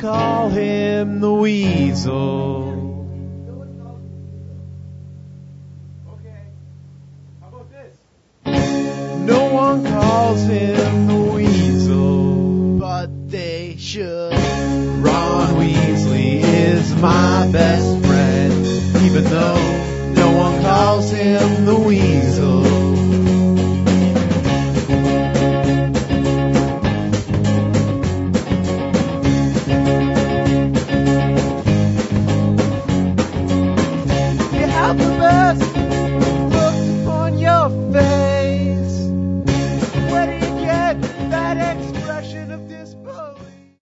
call him the Weasel. No one calls him the Weasel, but they should. Ron Weasley is my best friend, even though no one calls him the Weasel. You have the best